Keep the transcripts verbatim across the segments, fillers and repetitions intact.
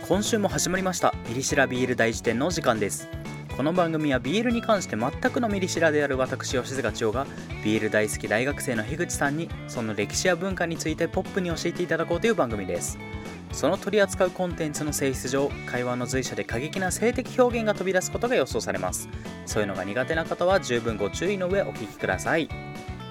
今週も始まりましたミリシラビール大辞典のお時間です。この番組はビールに関して全くのミリシラである私吉塚千代がビール大好き大学生の樋口さんにその歴史や文化についてポップに教えていただこうという番組です。その取り扱うコンテンツの性質上、会話の随所で過激な性的表現が飛び出すことが予想されます。そういうのが苦手な方は十分ご注意の上お聞きください。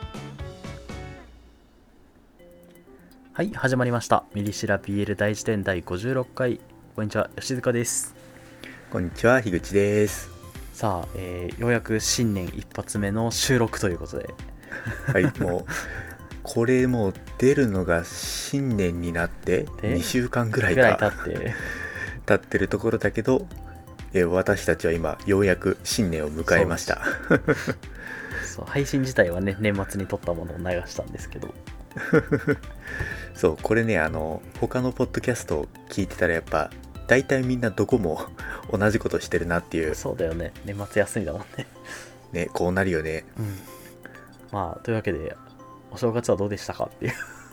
はい、始まりましたミリシラビール大辞典だいごじゅうろっかい。こんにちは、吉塚です。 こんにちは、樋口です。 さあ、えー、ようやく新年一発目の収録ということではい、もうこれもう出るのが新年になってにしゅうかんぐらいかぐらい経って経ってるところだけど、えー、私たちは今ようやく新年を迎えました。 そう、配信自体はね年末に撮ったものを流したんですけどそう、これね、あの他のポッドキャストを聞いてたらやっぱ大体みんなどこも同じことしてるなっていう。 そうだよね、年末休みだもんねね、こうなるよね。 うん、まあというわけでお正月はどうでしたかっていう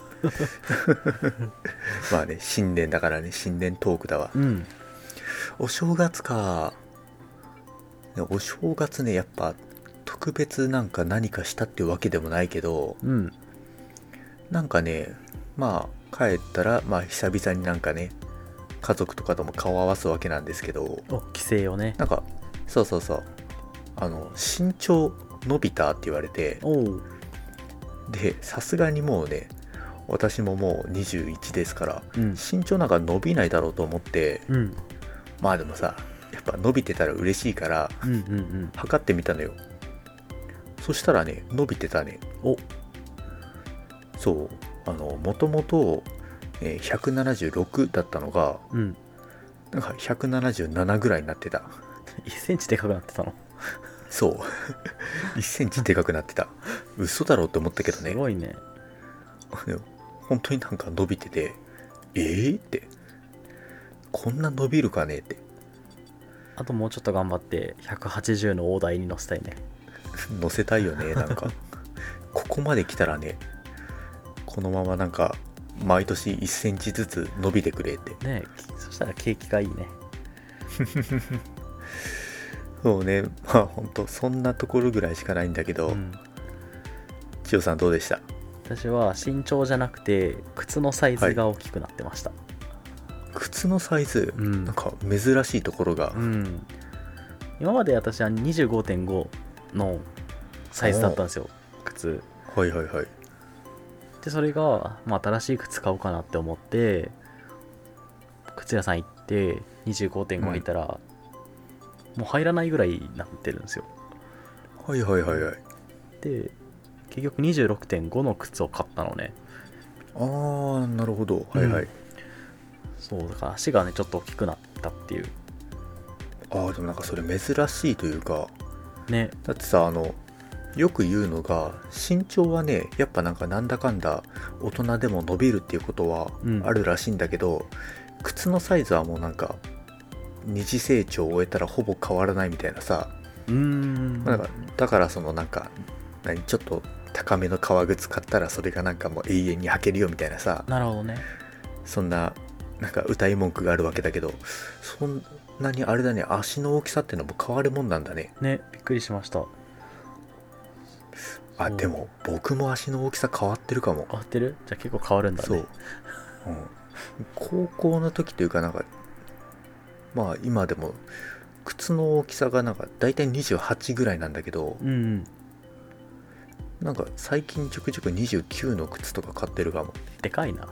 まあね、新年だからね、新年トークだわ。 うん、 お正月か。お正月ね、やっぱ特別なんか何かしたっていうわけでもないけど、 うん、 なんかね、まあ帰ったらまあ久々になんかね、家族とかとも顔を合わすわけなんですけど、 お帰省をね、 なんかそうそうそう、あの身長伸びたって言われて、 おう、 でさすがにもうね、私ももうにじゅういちですから、 うん、 身長なんか伸びないだろうと思って、 うん、 まあでもさ、やっぱ伸びてたら嬉しいからうんうんうん、 測ってみたのよ。そしたらね、伸びてたね。 お、 そう、あのもともとひゃくななじゅうろくだったのが、 うん、 なんかひゃくななじゅうななぐらいになってた。 いっセンチでかくなってたの。 そういっセンチでかくなってた。嘘だろうって思ったけどね。 すごいね。 本当になんか伸びてて、えーってこんな伸びるかねって。 あともうちょっと頑張ってひゃくはちじゅうの大台に乗せたいね。 乗せたいよね。なんかここまで来たらね、このままなんか毎年いっセンチずつ伸びてくれってね。そしたら景気がいいねそうね、まあ本当そんなところぐらいしかないんだけど、うん、千代さんどうでした？ 私は身長じゃなくて靴のサイズが大きくなってました、はい、 靴のサイズ、 うん、 なんか珍しいところが、 うん、今まで私は にじゅうごてんご のサイズだったんですよ、靴。 はいはいはい。 でそれが、まあ、新しい靴買おうかなって思って靴屋さん行って にじゅうごてんご 履いたら、うん、もう入らないぐらいになってるんですよ。 はいはいはいはい。 で結局 にじゅうろくてんご の靴を買ったのね。 ああ、なるほど、はいはい、うん、 そうだから足がねちょっと大きくなったっていう。 ああ、でもなんかそれ珍しいというかね。 だってさ、あのよく言うのが、身長はねやっぱなんかなんだかんだ大人でも伸びるっていうことはあるらしいんだけど、うん、靴のサイズはもうなんか二次成長を終えたらほぼ変わらないみたいなさ。 うーん、 だからだからそのなんか何ちょっと高めの革靴買ったらそれがなんかもう永遠に履けるよみたいなさ。 なるほどね。 そんななんか歌い文句があるわけだけど、そんなにあれだね、足の大きさってのも変わるもんなんだね。 ね、びっくりしました。 あ、でも僕も足の大きさ変わってるかも。 変わってる？じゃあ結構変わるんだね。 そう、うん、高校の時というかなんかまあ今でも靴の大きさがなんかだいたいにじゅうはちぐらいなんだけど、 うんうん、 なんか最近ちょくちょくにじゅうきゅうの靴とか買ってるかも。 でかいな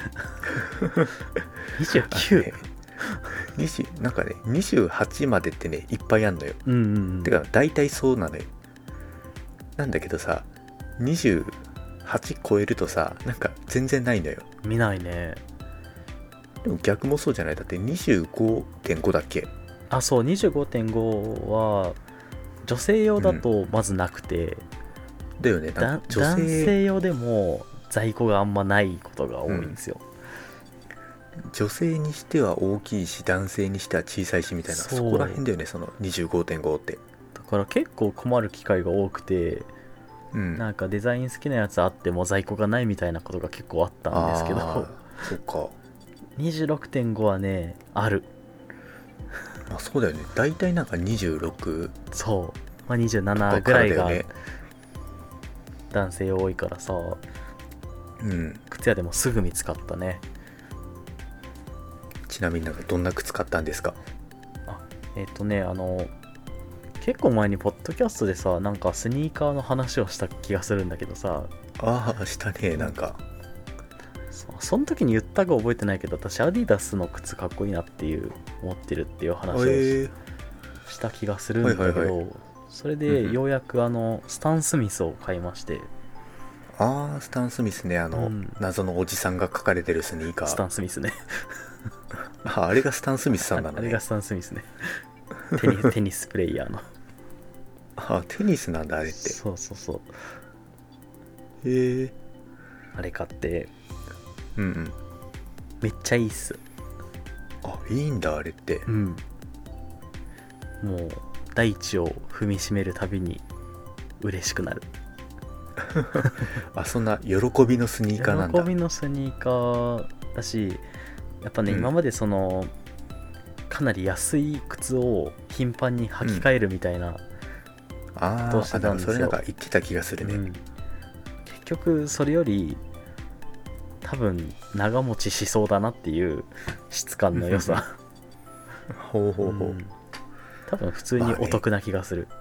にじゅうきゅう、ね、 20なんかねにじゅうはちまでってねいっぱいあんのよ、 うんうんうん、 てかだいたいそうなのよ。なんだけどさ、にじゅうはち超えるとさ、なんか全然ないのよ。 見ないね。 でも逆もそうじゃない？だって にじゅうごてんご だっけ？ あ、そう にじゅうごてんご は女性用だとまずなくて、 うん、だよね。なんか女性男性用でも在庫があんまないことが多いんですよ、 うん、女性にしては大きいし男性にしては小さいしみたいな、 そ, そこら辺だよね、その にじゅうごてんご って。 だから結構困る機会が多くて、うん、なんかデザイン好きなやつあっても在庫がないみたいなことが結構あったんですけど、 そっかにじゅうろくてんご はねある。 あ、そうだよね。大体なんかにじゅうろく、 そう、まあ、にじゅうななぐらいが男性多いからさ、 うん、 靴屋でもすぐ見つかったね。 ちなみになんかどんな靴買ったんですか？ あえっ、ー、とねあの結構前にポッドキャストでさ、なんかスニーカーの話をした気がするんだけどさ。 ああ、したね。なんかそ, その時に言ったか覚えてないけど、私アディダスの靴かっこいいなっていう思ってるっていう話を し,、えー、した気がするんだけど、はいはいはい、それでようやくあのスタン・スミスを買いまして。 ああ、スタン・スミスね。あの、うん、謎のおじさんが書かれてるスニーカー。 スタン・スミスねあ, あれがスタン・スミスさんなのね。 あれがスタン・スミスねテニ, テニスプレイヤーのあ、テニスなんだあれって。 そうそうそう。 へえ。 あれ買って、 うんうん、 めっちゃいいっす。 あ、いいんだあれって。 うん。もう大地を踏みしめるたびに嬉しくなるあ、そんな喜びのスニーカーなんだ。 喜びのスニーカーだし、やっぱね、うん、今までそのかなり安い靴を頻繁に履き替えるみたいな、うん、 ああ、それなんか言ってた気がするね、うん、 結局それより多分長持ちしそうだなっていう質感の良さほうほうほう、うん、 多分普通にお得な気がする。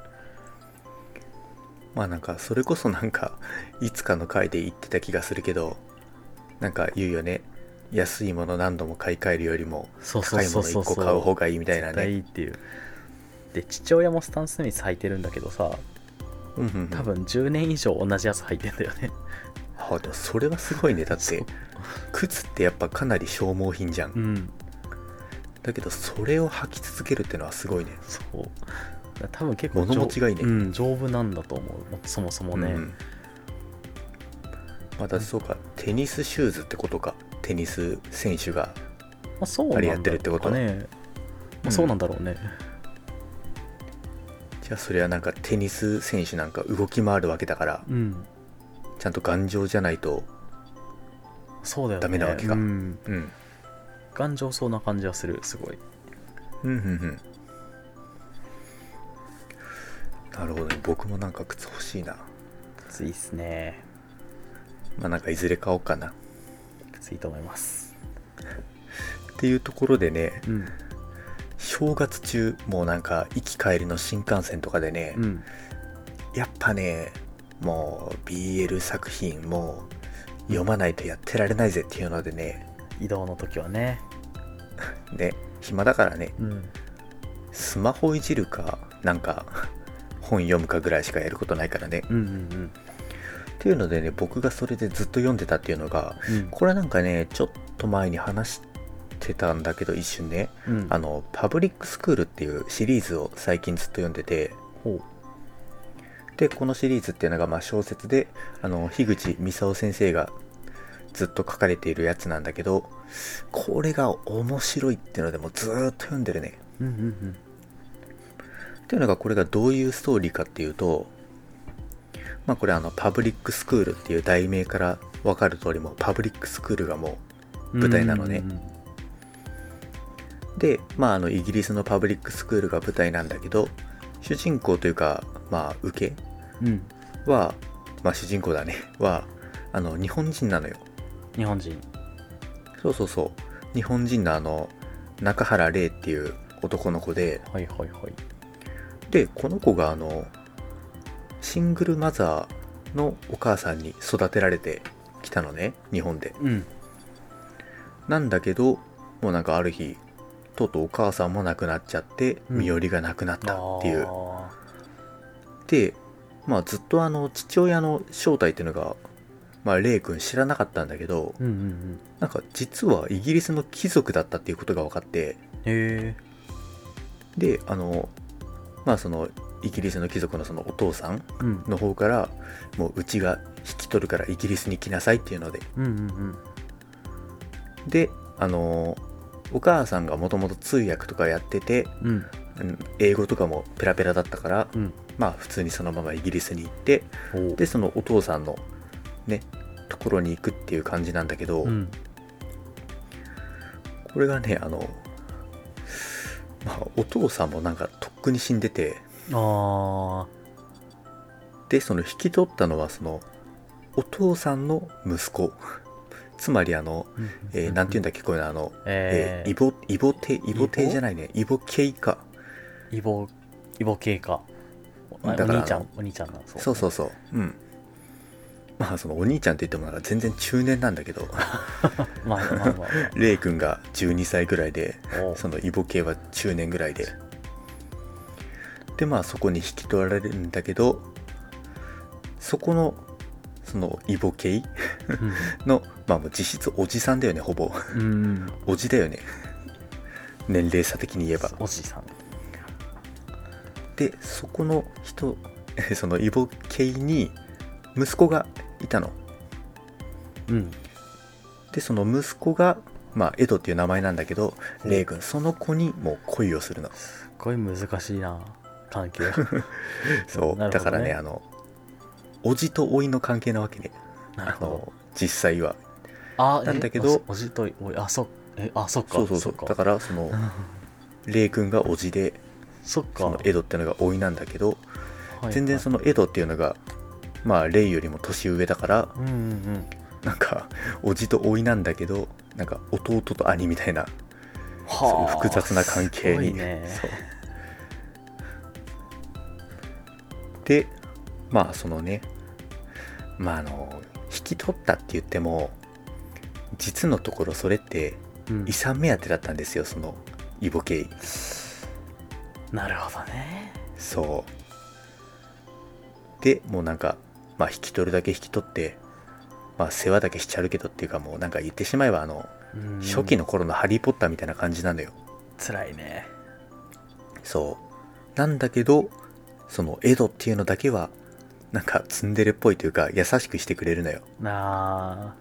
まあなんかそれこそなんかいつかの回で言ってた気がするけど、なんか言うよね、安いもの何度も買い替えるよりも高いものいっこ買う方がいいみたいなね。 絶対いいっていう。で父親もスタン・スミス履いてるんだけどさ、 うんうんうん、 多分じゅうねん以上同じやつ履いてんだよね。 あ、でもそれはすごいね。だって靴ってやっぱかなり消耗品じゃん、 うん、 だけどそれを履き続けるってのはすごいね。 そう多分結構物持ちがいいね、 うん、丈夫なんだと思う、そもそもね、うん、 またそうか、テニスシューズってことか。テニス選手があれやってるってことは、 ね、まあ、そうなんだろうね、うん、 じゃあそれはなんかテニス選手なんか動き回るわけだから、 うん、 ちゃんと頑丈じゃないとダメなわけか。 そうだよね、うんうん、頑丈そうな感じはする、すごい。 うんうんうん。なるほどね。僕もなんか靴欲しいな。 靴いいっすね。 まあなんかいずれ買おうかな。 靴いいと思います。 っていうところでね、 うん、 正月中もうなんか行き帰りの新幹線とかでね、 うん、 やっぱね、もう ビーエル 作品もう読まないとやってられないぜっていうのでね、 移動の時はねね、暇だからね、 うん、 スマホいじるかなんか本読むかぐらいしかやることないからね、 うんうんうん、 っていうのでね、僕がそれでずっと読んでたっていうのが、うん、これなんかねちょっと前に話してたんだけど一瞬ね、うん、あのパブリックスクールっていうシリーズを最近ずっと読んでて、 ほうでこのシリーズっていうのがまあ小説で、あの樋口美沙先生がずっと書かれているやつなんだけど、これが面白いっていうのでもうずーっと読んでるね、 うんうんうん、 っていうのが、これがどういうストーリーかっていうと、まあこれあのパブリックスクールっていう題名から分かる通り、もうパブリックスクールがもう舞台なのね、うんうんうん、でまああのイギリスのパブリックスクールが舞台なんだけど、主人公というかまあ受けは、うん、まあ主人公だねはあの日本人なのよ。 日本人。 そうそうそう、日本人のあの中原玲っていう男の子で、 はいはいはい。 でこの子があのシングルマザーのお母さんに育てられてきたのね、日本で、 うん、 なんだけどもうなんかある日とうとうお母さんも亡くなっちゃって、うん、身寄りがなくなったっていう。でまあずっとあの父親の正体っていうのがまあレイ君知らなかったんだけど、 うんうんうん、 なんか実はイギリスの貴族だったっていうことが分かって、 へであのまあそのイギリスの貴族のそのお父さんの方から、うん、もううちが引き取るからイギリスに来なさいっていうので、 うんうんうん、 であのお母さんがもともと通訳とかやってて、 うん、 英語とかもペラペラだったから、 うん、 まあ普通にそのままイギリスに行って、でそのお父さんのねところに行くっていう感じなんだけど、 うん、 これがねあの、まあ、お父さんもなんかとっくに死んでて、 あでその引き取ったのはそのお父さんの息子、つまりあの、えー、なんていうんだっけこういうのあの、えー、 えー、 イボイボテイボテじゃないねイボケイかイボイボ系か。おだから兄ちゃんお兄ちゃんなんそうそうそうそううんまあそのお兄ちゃんって言ってもなんか全然中年なんだけどまあまあまあ、まあ、 レイ君がじゅうにさいぐらいでおうそのイボ系は中年ぐらいででまあそこに引き取られるんだけど、そこのそのイボ系の、まあもう実質おじさんだよね、ほぼうん、うんおじだよね、年齢差的に言えば。 おじさんでそこの人そのイボ系に息子がいたの。 うんでその息子がまあエドっていう名前なんだけど、レイ君その子にもう恋をするの。 すごい難しいな関係そう、 なるほどねだからねあのおじとおいの関係なわけね。 なるほど。 あの実際はあなんだけどおじとおいあそえあそっかそうそうそうっかだからそのレイ君がおじでそっかそのエドっていうのがおいなんだけど、 はい、 全然そのエドっていうのがまあレイよりも年上だから、 うんうんうんなんかおじとおいなんだけどなんか弟と兄みたいな、そういう複雑な関係に、 ね、 そうでまあそのねまああの引き取ったって言っても実のところそれって遺産目当てだったんですよ、そのイボ系。 なるほどね。 そうでもうなんかまあ引き取るだけ引き取ってまあ世話だけしちゃうけどっていうか、もうなんか言ってしまえばあの初期の頃のハリーポッターみたいな感じなのよ。 辛いね。 そうなんだけどそのエドっていうのだけはなんかツンデレっぽいというか優しくしてくれるのよ。 なあ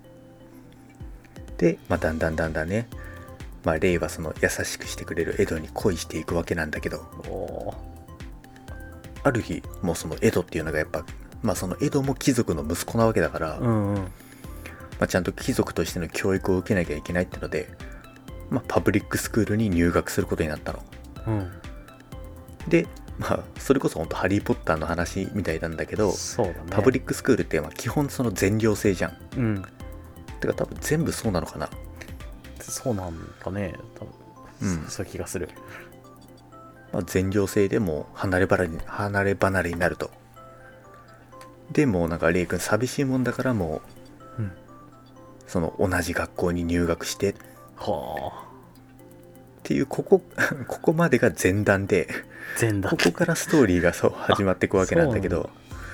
で、まあ、だんだんだんだんね、まあ、レイはその優しくしてくれるエドに恋していくわけなんだけど、 おある日もうそのエドっていうのがやっぱまあそのエドも貴族の息子なわけだから、 うんうんまあ、ちゃんと貴族としての教育を受けなきゃいけないってので、まあ、パブリックスクールに入学することになったの。 うんでまあそれこそ本当ハリーポッターの話みたいなんだけど、 そうだね、 パブリックスクールってまあ基本その全寮制じゃん。 うんてか多分全部そうなのかな。 そうなんかね多分、うん、そういう気がする。 まあ、全寮制でも離れ離れ離れ離れになると。でもうなんかレイ君寂しいもんだからもう、うん、その同じ学校に入学してはあっていうここここまでが前段で、 前段ここからストーリーがそう始まっていくわけなんだけど、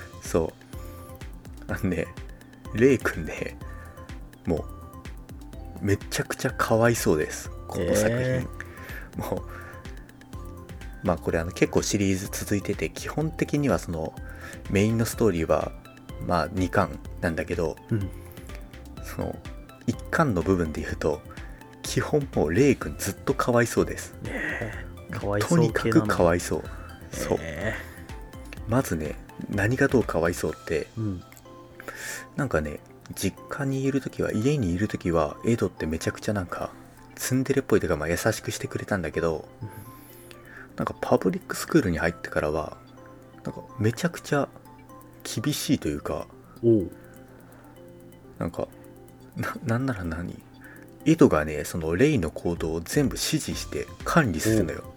そうあのねレイ君ねもうめちゃくちゃかわいそうです、この作品、えー、もうまあこれあの結構シリーズ続いてて、基本的にはそのメインのストーリーはまあにかんなんだけど、うん、そのいっかんの部分で言うと基本もうレイ君ずっとかわいそうです、 えー、かわいそうとにかくかわいそう、 えー、 そうまずね何がどうかわいそうって、うん、なんかね実家にいるときは家にいるときはエドってめちゃくちゃなんかツンデレっぽいというかまあ優しくしてくれたんだけど、うん、なんかパブリックスクールに入ってからはなんかめちゃくちゃ厳しいというか、おなんか な, なんなら何エドがねそのレイの行動を全部指示して管理するのよ。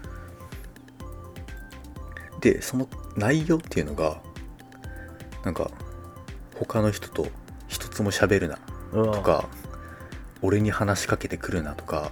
でその内容っていうのがなんか他の人と一つも喋るなとか俺に話しかけてくるなとか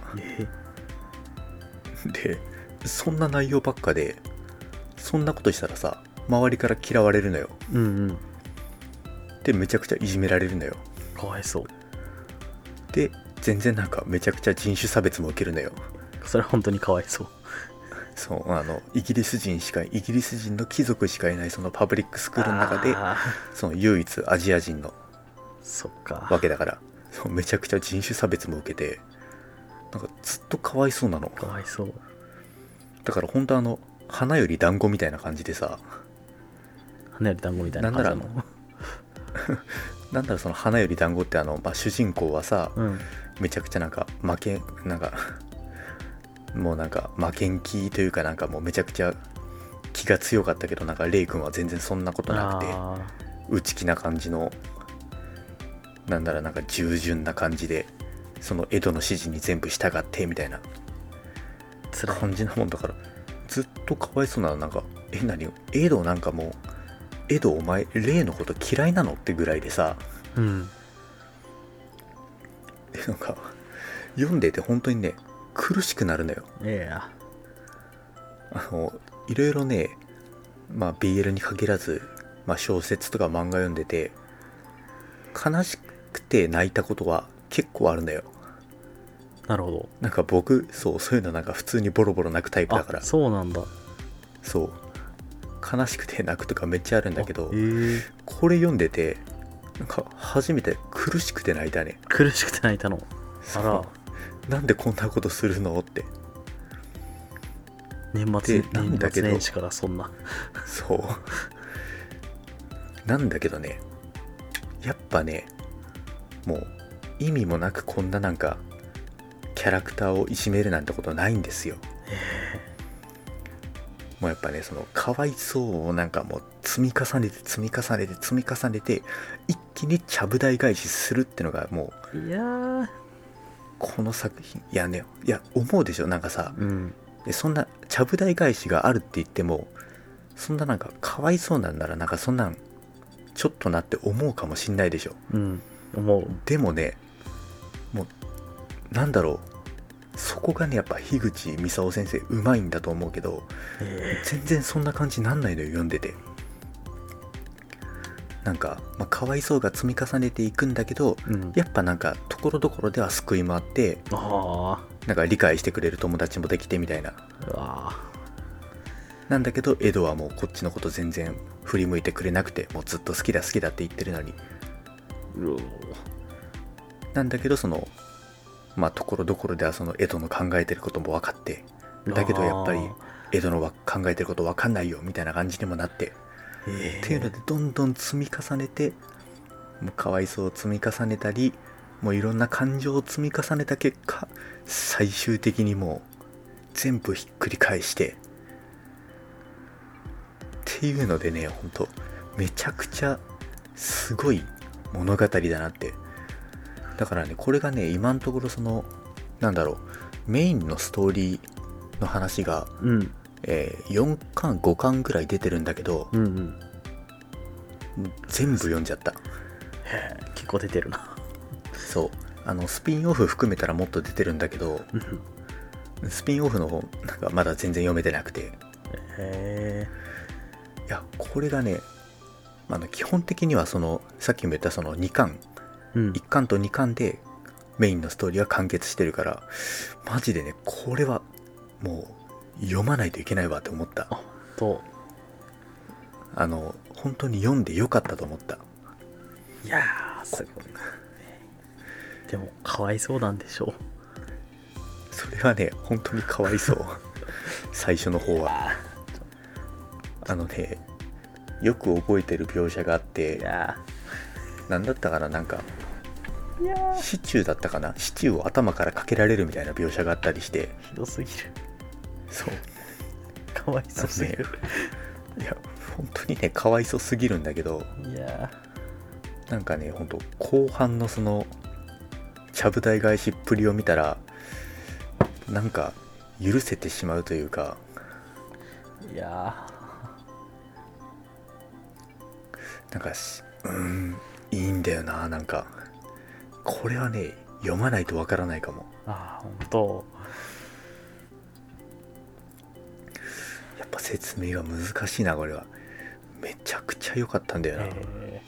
でそんな内容ばっかで、そんなことしたらさ周りから嫌われるのよ、うんうん、でめちゃくちゃいじめられるのよ。 かわいそうで全然なんかめちゃくちゃ人種差別も受けるのよ。 それは本当にかわいそう。 そうあのイギリス人しかイギリス人の貴族しかいないそのパブリックスクールの中でその唯一アジア人のそっかわけだから、そうめちゃくちゃ人種差別も受けてなんかずっとかわいそうなの。 かわいそう。 だから本当あの花より団子みたいな感じでさ、 花より団子みたいな感じなの。 なんならあのなんだろう、その花より団子ってあの、まあ、主人公はさ、 うん、 めちゃくちゃなんか負けなんかもうなんか負けん気というか、なんかもうめちゃくちゃ気が強かったけど、なんかレイ君は全然そんなことなくて、 あ内気な感じの、なんだろう、なんか従順な感じで、その江戸の指示に全部従ってみたいなー辛い。 感じなもんだから、ずっとかわいそうなの。なんかえ何江戸なんかもう、江戸お前レイのこと嫌いなのってぐらいでさ、 うんなんか読んでて本当にね苦しくなるのよ。 いやあのいろいろね、まあ ビーエル に限らず、まあ、小説とか漫画読んでて悲しくて泣いたことは結構あるんだよ。 なるほど。 なんか僕そうそういうのなんか普通にボロボロ泣くタイプだから、 あ、そうなんだ。 そう悲しくて泣くとかめっちゃあるんだけど、 へえ。 これ読んでてなんか初めて苦しくて泣いたね。 苦しくて泣いたの。あら、 なんでこんなことするのって。 年末でなんだけど年末年始からそんな。 そうなんだけどね、やっぱね、もう意味もなくこんななんかキャラクターをいじめるなんてことないんですよ。もうやっぱね、そのかわいそうをなんかもう積み重ねて積み重ねて積み重ねて一気にちゃぶ台返しするってのがもういやー、 この作品、いやね、いや思うでしょ、なんかさ、 うん、 でそんなちゃぶ台返しがあるって言っても、そんななんかかわいそうなんならなんかそんなんちょっとなって思うかもしんないでしょ。 うん、思う。 でもね、もうなんだろう、そこがねやっぱ樋口美沙夫先生うまいんだと思うけど、 え全然そんな感じなんないのよ、読んでて。なんか、まあ、かわいそうが積み重ねていくんだけど、 ー、うん、 やっぱなんかところどころでは救いもあって、 あなんか理解してくれる友達もできてみたいな。 ー、うわなんだけどエドはもうこっちのこと全然振り向いてくれなくて、もうずっと好きだ好きだって言ってるのに。 ー、うおー、 なんだけどそのまあところどころではそのエドの考えてることも分かって、だけどやっぱりエドのは考えてること分かんないよみたいな感じにもなって、 えー、 っていうのでどんどん積み重ねて、もうかわいそうを積み重ねたり、もういろんな感情を積み重ねた結果、最終的にもう全部ひっくり返してっていうのでね、ほんとめちゃくちゃすごい物語だなって。だからね、これがね今のところそのなんだろう、メインのストーリーの話が、 うんえー、よんかんごかんぐらい出てるんだけど、 うんうん、 全部読んじゃった。 へー、結構出てるな。 そうあのスピンオフ含めたらもっと出てるんだけど、スピンオフの方なんかまだ全然読めてなくて、 へいやこれがね、あの基本的にはそのさっきも言ったそのにかん、 ー、うんいっかんとにかんでメインのストーリーは完結してるから、マジでねこれはもう読まないといけないわって思った。 あとあの本当に読んでよかったと思った。 いやーすごい。でもかわいそうなんでしょう。 それはね本当にかわいそう最初の方はあのね、よく覚えてる描写があっいて、 やなんだったかな、なんかー、いやー、 シチューだったかな、シチューを頭からかけられるみたいな描写があったりして、 ひどすぎる。 そうかわいそうすぎる。 いや本当にねかわいそうすぎるんだけど、 いやなんかね本当後半のそのちゃぶ台返しっぷりを見たらなんか許せてしまうというか、 ー、いやなんかしうーんいいんだよな。なんかこれはね読まないとわからないかも。 ー、あー、ほんと。 やっぱ説明が難しいなこれは。めちゃくちゃ良かったんだよな、 え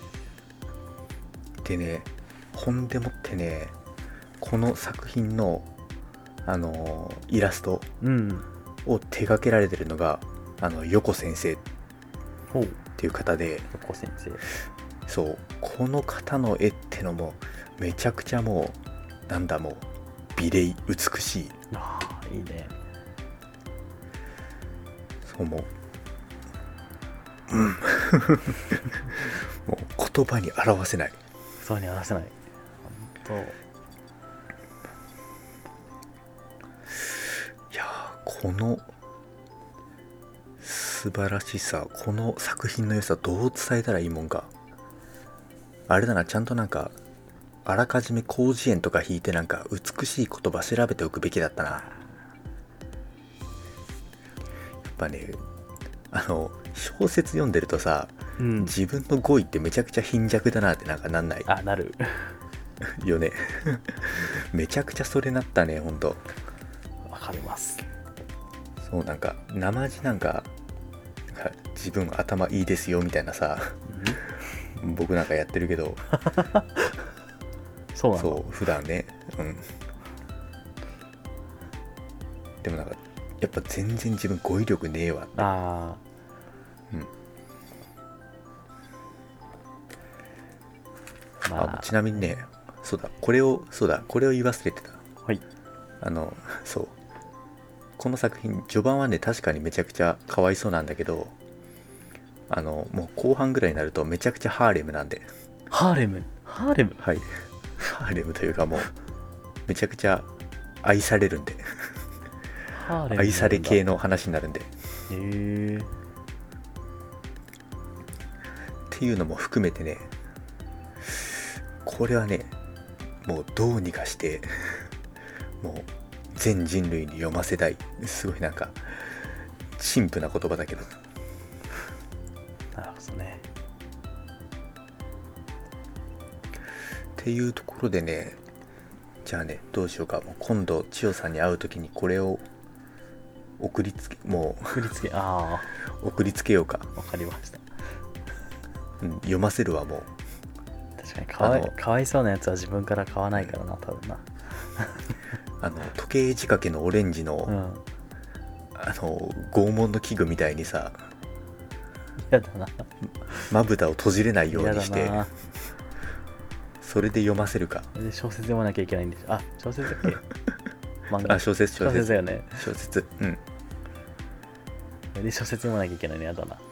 でね、ほんでもってね、この作品のあのーイラストー、うんを手掛けられてるのがあの横先生っほう、 ていう方で、 横先生。 そうこの方の絵ってのもめちゃくちゃもうなんだ、もう美麗美しい。 ああいいね。 そうもううんもう言葉に表せない。 言葉に表せない。本当。 いやー、この素晴らしさ、この作品の良さどう伝えたらいいもんか。あれだな、ちゃんとなんかあらかじめ広辞苑とか引いてなんか美しい言葉調べておくべきだったな。やっぱね、あの小説読んでるとさ、うん、自分の語彙ってめちゃくちゃ貧弱だなってなんかなんない？ あ、なるよねめちゃくちゃそれなったね、ほんと。 わかります。 そう、なんか生地なんか自分頭いいですよみたいなさ、うん、僕なんかやってるけどそうなの？ そう普段ね、うん。でもなんかやっぱ全然自分語彙力ねえわって。 ああ、 うん。 まあ、 あ、ちなみにね、そうだ、これをそうだこれを言い忘れてた。 はい。 あのそうこの作品序盤はね確かにめちゃくちゃかわいそうなんだけど、あのもう後半ぐらいになるとめちゃくちゃハーレムなんで。 ハーレムハーレムはいハーレムというかもうめちゃくちゃ愛されるんでハーレム愛され系の話になるんで。へえ。 っていうのも含めてね、これはねもうどうにかしてもう全人類に読ませたい。すごいなんか陳腐な言葉だけど。 なるほどね。 っていうところでね、じゃあねどうしようか。もう今度千代さんに会う時にこれを送りつけもう送りつけああ送りつけようか。 わかりました、 うん、読ませるわ。もう確かにかわいかわいそうなやつは自分から買わないからな、多分なあの時計仕掛けのオレンジの、うん、あの拷問の器具みたいにさ、 やだな、 まぶたを閉じれないようにしてそれで読ませるか。 で小説読まなきゃいけないんでしょ。あ、小説だっけ漫画。 あ、小説小説小説だよね。 小説、うん。 で小説読まなきゃいけないのやだな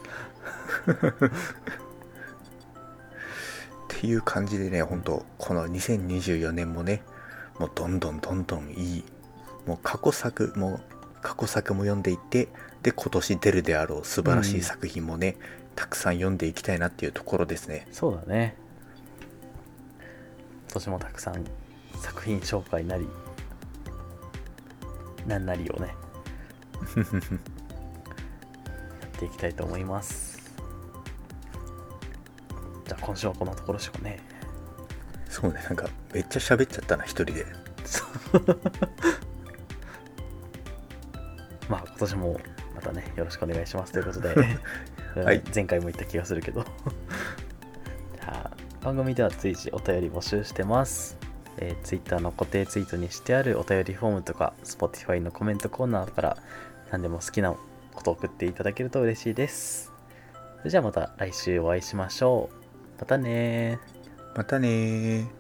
っていう感じでね、本当このにせんにじゅうよねんもね、もうどんどんどんどんいい、もう過去作も過去作も読んでいって、で今年出るであろう素晴らしい作品もね、うん、たくさん読んでいきたいなっていうところですね。 そうだね。今年もたくさん作品紹介なりなんなりをねやっていきたいと思います。じゃあ今週はこのところしかね。 そうね、なんかめっちゃ喋っちゃったな一人でまあ今年もまたねよろしくお願いしますということで、はい、前回も言った気がするけどじゃあ番組では随時お便り募集してます。えー、Twitter の固定ツイートにしてあるお便りフォームとか Spotify のコメントコーナーから何でも好きなことを送っていただけると嬉しいです。それじゃあまた来週お会いしましょう。またねー。 またねー。